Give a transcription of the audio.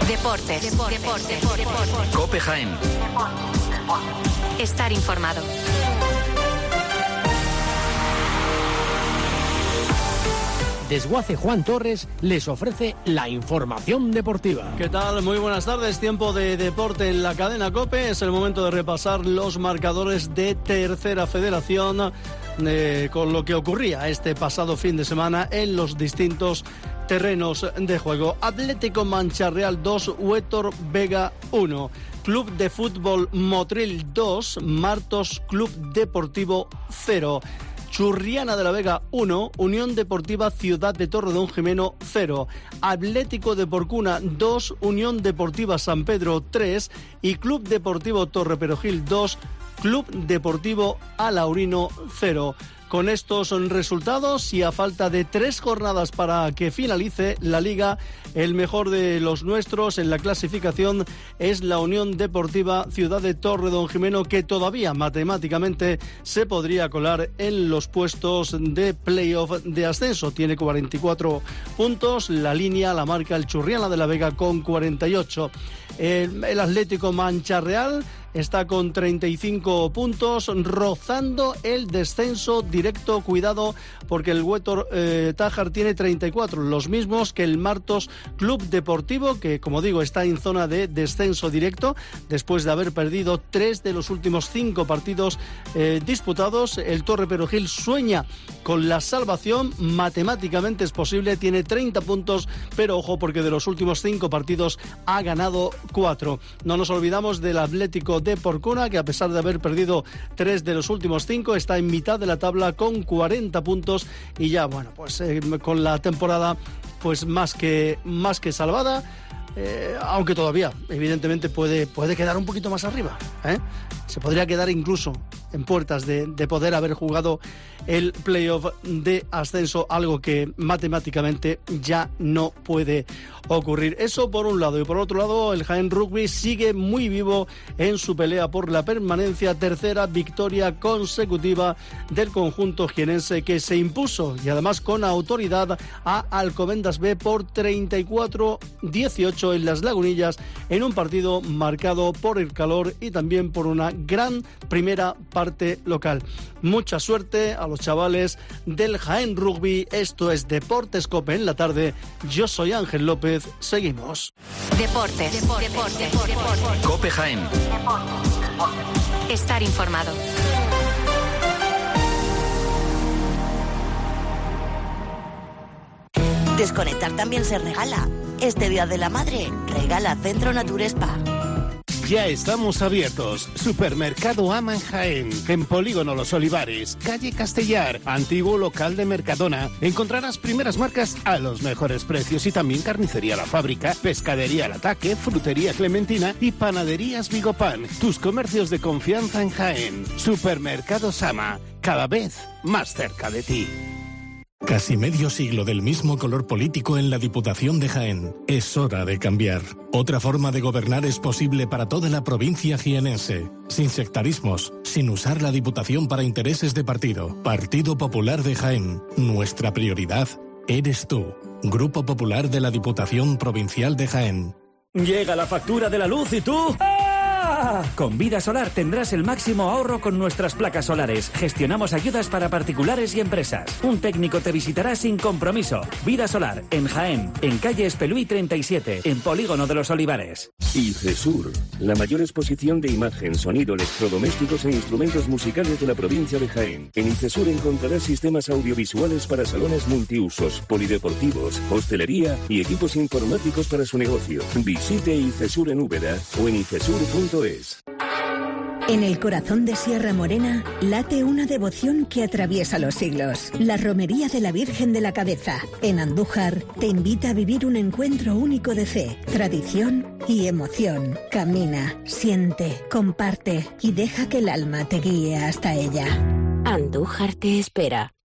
Deportes. COPE Jaén. Estar informado. Desguace Juan Torres les ofrece la información deportiva. ¿Qué tal? Muy buenas tardes. Tiempo de deporte en la cadena COPE. Es el momento de repasar los marcadores de Tercera Federación con lo que ocurría este pasado fin de semana en los distintos terrenos de juego. Atlético Mancha Real 2, Huétor Vega 1. Club de Fútbol Motril 2, Martos Club Deportivo 0. Churriana de la Vega 1, Unión Deportiva Ciudad de Torredonjimeno 0, Atlético de Porcuna 2, Unión Deportiva San Pedro 3 y Club Deportivo Torreperogil 2, Club Deportivo Alaurino 0. Con estos resultados y a falta de 3 jornadas para que finalice la Liga, el mejor de los nuestros en la clasificación es la Unión Deportiva Ciudad de Torredonjimeno, que todavía matemáticamente se podría colar en los puestos de playoff de ascenso. Tiene 44 puntos, la línea la marca el Churriana de la Vega con 48. El Atlético Mancha Real está con 35 puntos, rozando el descenso directo. Cuidado, porque el Huétor Tájar tiene 34, los mismos que el Martos Club Deportivo, que, como digo, está en zona de descenso directo después de haber perdido 3 de los últimos 5 partidos disputados. El Torreperogil sueña con la salvación, matemáticamente es posible, tiene 30 puntos, pero ojo, porque de los últimos 5 partidos ha ganado 4. No nos olvidamos del Atlético de Porcuna, que a pesar de haber perdido 3 de los últimos 5, está en mitad de la tabla con 40 puntos y ya, bueno, pues con la temporada pues más que salvada, aunque todavía evidentemente puede quedar un poquito más arriba, se podría quedar incluso en puertas de poder haber jugado el playoff de ascenso, algo que matemáticamente ya no puede ocurrir. Eso por un lado, y por otro lado el Jaén Rugby sigue muy vivo en su pelea por la permanencia. Tercera victoria consecutiva del conjunto jienense, que se impuso, y además con autoridad, a Alcobendas B por 34-18 en Las Lagunillas, en un partido marcado por el calor y también por una gran primera parte local. Mucha suerte a los chavales del Jaén Rugby. Esto es Deportes COPE en la tarde. Yo soy Ángel López. Seguimos. Deportes. COPE Jaén. Estar informado. Desconectar también se regala. Este Día de la Madre, regala Centro Nature Spa. Ya estamos abiertos. Supermercado Ama en Jaén, en Polígono Los Olivares, calle Castellar, antiguo local de Mercadona. Encontrarás primeras marcas a los mejores precios y también carnicería La Fábrica, pescadería El Ataque, frutería Clementina y panaderías Vigopan. Tus comercios de confianza en Jaén. Supermercado Ama, cada vez más cerca de ti. Casi medio siglo del mismo color político en la Diputación de Jaén. Es hora de cambiar. Otra forma de gobernar es posible para toda la provincia jienense. Sin sectarismos, sin usar la Diputación para intereses de partido. Partido Popular de Jaén. Nuestra prioridad eres tú. Grupo Popular de la Diputación Provincial de Jaén. Llega la factura de la luz y tú... Con Vida Solar tendrás el máximo ahorro con nuestras placas solares. Gestionamos ayudas para particulares y empresas. Un técnico te visitará sin compromiso. Vida Solar, en Jaén, en calle Espelúy 37, en Polígono de los Olivares. ICESUR, la mayor exposición de imagen, sonido, electrodomésticos e instrumentos musicales de la provincia de Jaén. En ICESUR encontrarás sistemas audiovisuales para salones multiusos, polideportivos, hostelería y equipos informáticos para su negocio. Visite ICESUR en Úbeda o en icesur.es. En el corazón de Sierra Morena late una devoción que atraviesa los siglos. La Romería de la Virgen de la Cabeza, en Andújar, te invita a vivir un encuentro único de fe, tradición y emoción. Camina, siente, comparte y deja que el alma te guíe hasta ella. Andújar te espera.